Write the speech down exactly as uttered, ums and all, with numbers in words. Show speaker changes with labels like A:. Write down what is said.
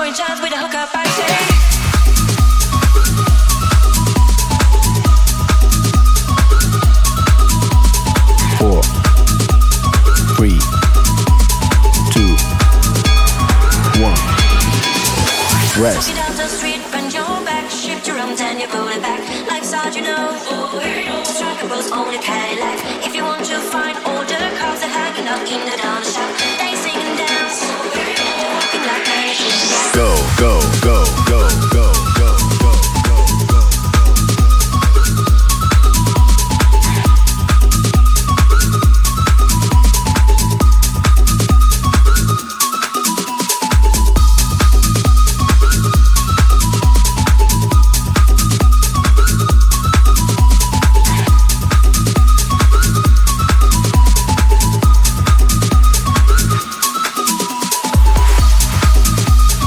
A: only chance with a hookup, I say.
B: Four, three, two, one. Rest.
A: Down the street, bend your back, shift your arms and you pull it back. Life's hard, you know. Strike a pose, only Cadillac. If you want to find older cars, they're hanging out in the down shop.